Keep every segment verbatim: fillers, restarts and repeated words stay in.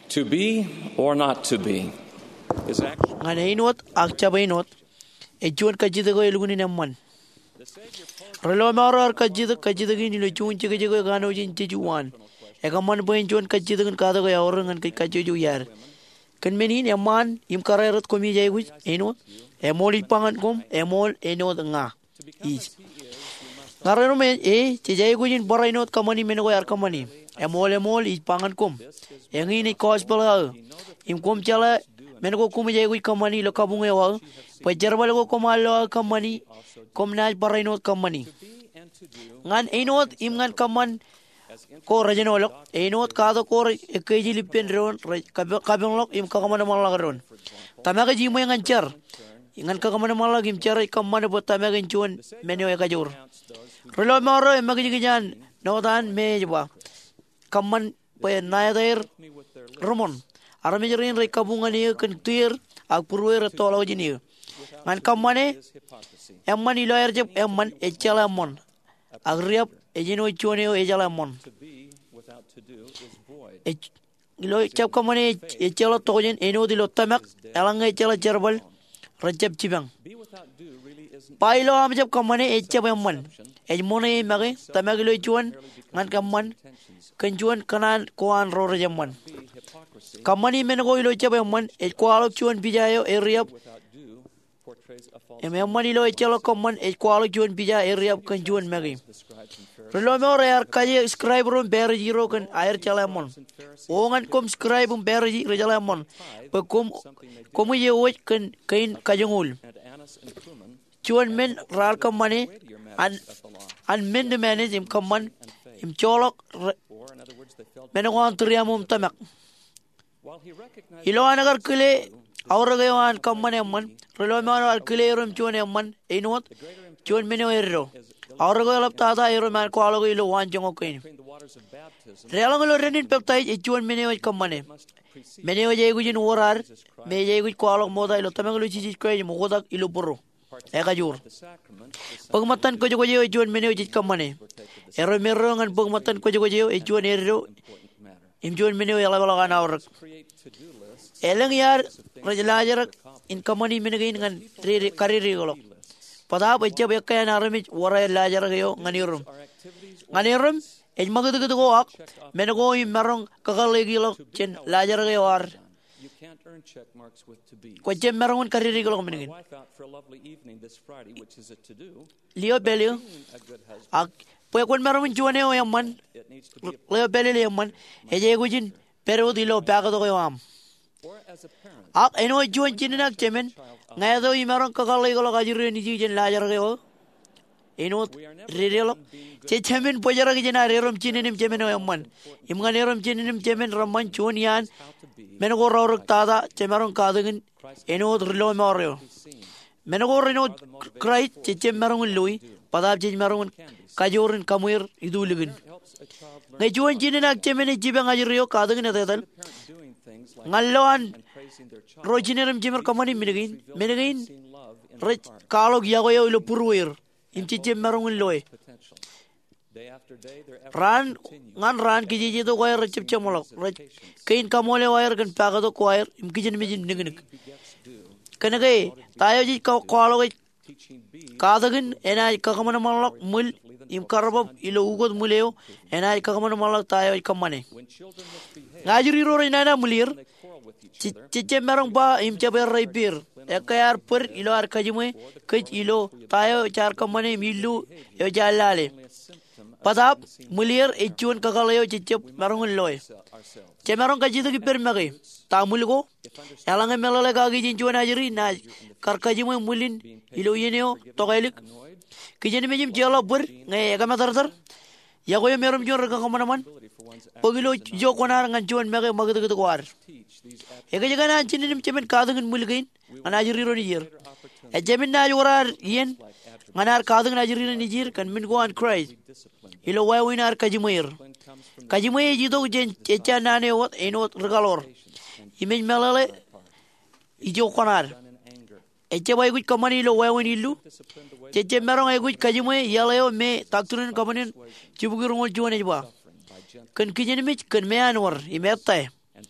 To be or not to be is actually Ngana inot akchaba inot echuan kajida go iluguni namman. Relo maro kajida kajida gini lo chun chike chike gano jin chijuan. Ekaman boin chuan kajida gan kada go yaurang an kajiju yar. Kan menin yaman im kararat komi jai guj inot emol ipangan kom emol enot nga is. Ngarano men e chijai gujin bara inot kamani menogo yar kamani. Emol emol ipangan kom. Yang ini gospel ha. Im kom chala menogo kum jai guj kamani lo kabung ewa. Pajarba lo komalo kamani kom naj bara inot kamani. Ngan inot im ngan kaman ko rajanolok inot kado ko ekeji lipen ron kabung lok im kakamana malag ron. Tamaga jimo yang ancar. Ingan kakamana malag im cara kamana buat tamaga incuan menyo ekajur. Relo maro emagi gijan nodan mejba. Kaman pe nayader Romon. Aramijerin re kabungan ni kan tuir ak purwer tolo jini. Ngan kamane emman iloyer jeb emman echala mon. Agriap ejino choneo ejala mon. Ilo cap kamane echala tojen eno dilo tamak elanga echala jerbal rajab cibang. Pailo am jeb kamane ecap emman. Ejmone mage tamak ilo chuan ngan kaman kenjuan kanan koan ro rajaman. Kamani menego ilo cap emman ekwalok chuan bijayo eriap. Emman ilo echala kaman ekwalok chuan bija eriap kenjuan mage. Relo mo re ar kaje scribe ron berji ro kan air chalamon. Ongan kom scribe um berji rejalamon. Pe kom kom ye oi kan kain kajungul. Chuan men ral kamane an an men de manage im kaman im cholok menego antriamum tamak. Ilo anagar kile auragayan kamane man relo mo ar kile rum chuan emman inot chuan meno erro. Auragayo tada ero man ko alogo ilo wan jongo kain. Realang lo renin peptai ichuan meneo kamane. Meneo jegu jin warar me jegu ko alog moda ilo tamang lo chichi ko mo godak ilo burro. Eka jur. Pagmatan ko jogo jeo ichuan meneo jit kamane. Ero mero ngan pagmatan ko jogo jeo ichuan ero imchuan meneo yala bala kan aur. Elang yar rajalajar in kamani menegin ngan kariri golok. Pada baca baca yang aramik warai lajar gayo nganirum, nganirum, ej magadu gadu goak, menego im merong kakal lagi lo cen lajar gayo ar, kau cen merongun kariri gayo menegin. Leo belio, ak, pue kau merongun juane o yang man, leo belio yang man, ej egujin peru dilo pakai to gayo am. Ak eno juan cinak cemen. Ngaya do imarong kakal lagi kalau kajirin ni jijen lajar gayo, eno rerelo, cemen pojara kijena rerom cinenim cemen oyamman, imgan rerom cinenim cemen ramman chunian, menego rorok tada cemerong kadengin, eno relo mario, menego reno krai cecem merong lui, padab cecem merong kajorin kamuir itu ligin. Ngai juan cinenak cemen jibang kajirio kadengin atetal, ngaloan rojineram jemer kamani menegin menegin rej kalog yagoyo ilo purwir imci jemerong loy ran ngan ran kiji to koyer cep cemolok rej kain kamole wire kan pagado koyer imkijen mijin negnek kanage tayo ji kalog kadagin enai kakamana malok mul im karabab ilo ugod muleo enai kakamana malok tayo kamane ngajuri ro inana mulir cice merong ba im cabai raipir ekayar per ilo ar kajime kaj ilo tayo char kamane milu yo jalale padap mulir echun kakalayo cice merong loy ce merong kajitu ki per mage tamul go elanga melale kagi jinjuan ajri na kar kajime mulin ilo yeneo togailik kijene mejim jalo ber ngai ega matar ya goyo merom jor ka kamana man pagilo jo konar ngan juan mage magadu gadu war ega jaga na cinim cemen kadungen mulgain anajiri ro nijir e jemin na yorar yen nganar kadungen ajiri nijir kan min go an Christ ilo way winar kajimoir kajimoy jido jen cecha nane wat enot regalor imen melale ijo konar e jebay gut kamani ilo way win illu ceche merong e gut kajimoy yalayo me takturun kamanin cibugir ngol juane ba kan kijen mich kan me anwar imetta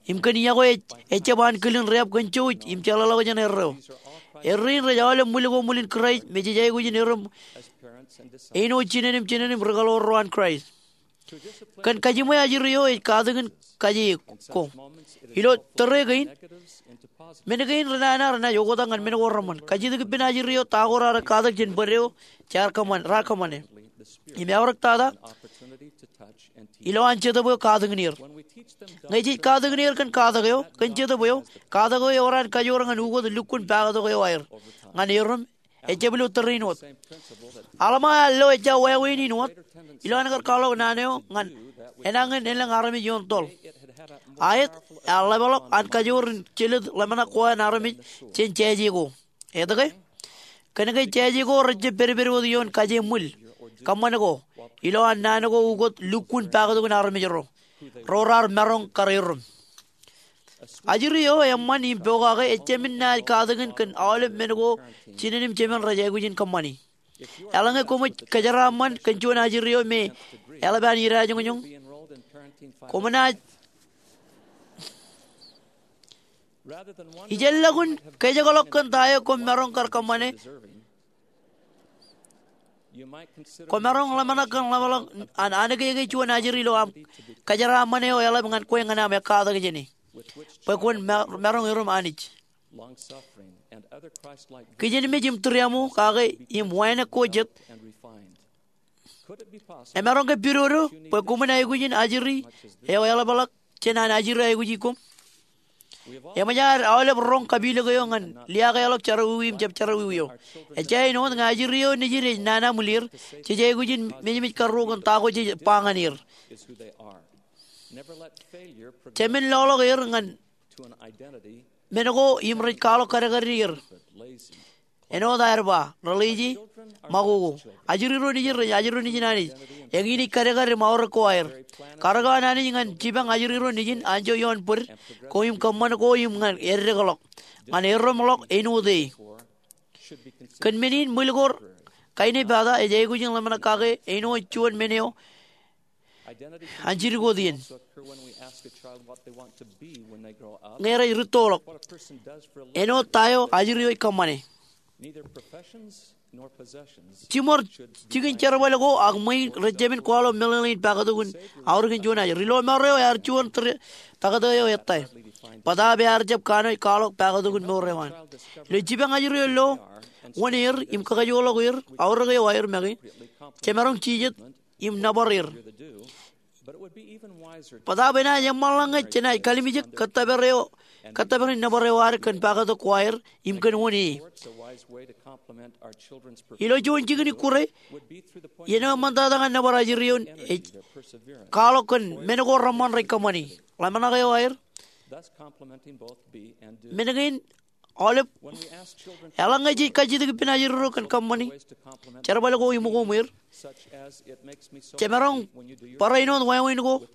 Imkan iya ko echaban kilin reap kanchuj im chalala ko jan erro. Errin rajawale muli ko mulin Christ mejijay ko jin erro. Eno chinanim chinanim regalo roan Christ. Kan kaji mo ajiriyo e kadagan kaji ko. Ilo terre gain. Menagain rana rana yogo tangan menago raman. Kaji dek pinajiriyo tagora kadak jin bereo char kaman ra kamane. Ime awrak tada. Ilo anche da boyo kadagnir. Ngaji kadagnir kan kadagayo kanche da boyo kadagayo oran kaji orang an ugo lukun pagadayo air. Nganirum ejebulu terrinot. Alama allo eja wawini not. Ilo anagar kalau naneo ngan enangan elang arami jontol. Ayat Allah balok an kajur cilid lamana kuah narami cin ceji go. Eta kai? Kena kai ceji go raja beri beri wodi yon kaji mul. Kamana go? Ilo an nana go ugot lukun pagado go narami jero. Rorar merong karirum. Ajiri yo yamman impoga kai echemin na kadagan kan awalem menago cinanim cemen raja gujin kamani. Alanga komo kajaraman kancuan ajiri yo me alaban ira jong jong. Komana Ijallagun kajagalokkan tayo kung merong karkamane. Kung merong lamanakan lamalang an-ana kaya kaya chuan ajiri lo am kajaramane o yala mangan kuya nga namin kada kaya ni. Pagkun merong irum anich. Kaya ni medyo triamo kagay yung wala ko jet. E merong kaya piruro pagkuman ay kujin ajiri e o yala balak chenan ajiri ay kujikum. Ya majar awalnya berong kabila kayo ngan liya kayo lok cara uwim jab cara uwiyo. Ejay no ngaji riyo ni jire nana mulir. Cijay gujin menyemit karu kan tako jay panganir. Cemen lolo kayo ngan menago imrit kalo karagarir. Eno daerba religi magugo. Ajiriro ni jire ajiriro ni jinani. Yang ini kare-kare maur ko air. Karaga nani ngan cibang ajiriro nijin anjo yon pur koyum kamman koyum ngan erre galok. Ngan erre molok enu de. Kan menin mulgor kaine bada ejay gujing lamana kage enu chuan meneo. Anjir go dien. Ngera irutolok. Eno tayo ajiriro kamane. Cimor cikin cara balik go agmai rejamin kualo melalui pagatugun aurkin juana rilo mereo yar cuan ter pagatayo yatai pada biar jab kano kalau pagatugun merewan lejibang ajirio lo one year im kagajolo goir aurga wire magi cemerong cijet im nabarir pada bena yang malanga cenai kalimijek kata bereo kata berin nabareo arkan pagatu choir im kan woni Ilo juan jigani kure, yena manta dengan nabara jirion, kalau kan menago raman rekamani, lamana kayo air, menagain olip, elang aja kaji tu kipin aja ro kan kamani, cara balik go imu go mir, cemerong para ino wayang ino go.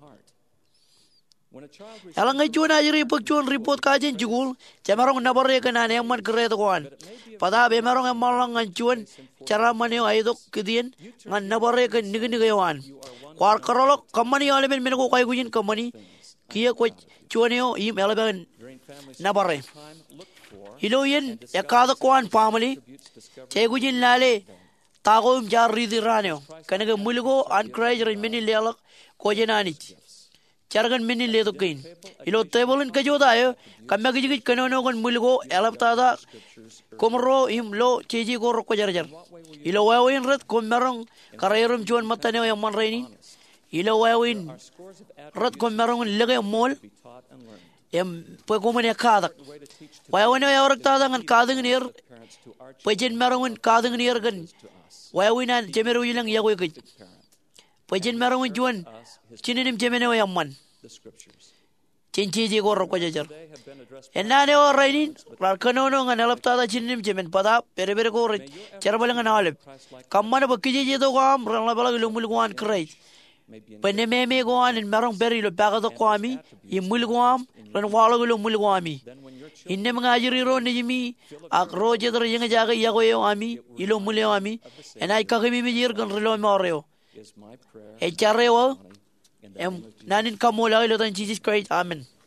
Elang ay chuan ajiri pag chuan report kajen jugul, cemerong nabarre kan ane aman kere to kuan. Pada be merong emalang ngan chuan cara maneo aidok kedian ngan nabarre kan nigi nigi yawan. Kwar karolok kamani alemen menago kay gujin kamani kia ko chuaneo im eleven nabarre. Hiloyen yakada kuan family chay gujin lale tago im jar ridi raneo. Kanaga mulgo an craig rin mini lelak ko jenanich. Caragan mini leto kain. Ilo tabulan kajoda ayo kamya gijigit kanono kan mulgo elap tada komro im lo ceji ko roko jarjar. Ilo wawin rat kom merong karayerum juan matane yang man raini. Ilo wawin rat kom merong lagay mol em pagkuman ya kadak. Wawin ya orak tada ngan kadang nier pajin merong kadang nier kan wawinan jemeru ilang yagoy kit. Pajin merong juan Chininim jemene yang man. Cinci je korok kajar. Enna ne orang ini, rakano no ngan alap tada chininim jemen pada pere pere korek. Cara balang ngan alap. Kamana bakiji je to kam rangla balang ilmu ilmuan kerai. Peneme me goan in merong peri lo paga to kami. Imul goam ran wala ilmu ilmuami. Inne mengajari ro ni jimi akro je to yang jaga yago yo ami ilo mulio ami. Enai kakimi mijir kan rilo maoreo. E charreo Em nanin kamu lagi lo tan Jesus Christ. Amen.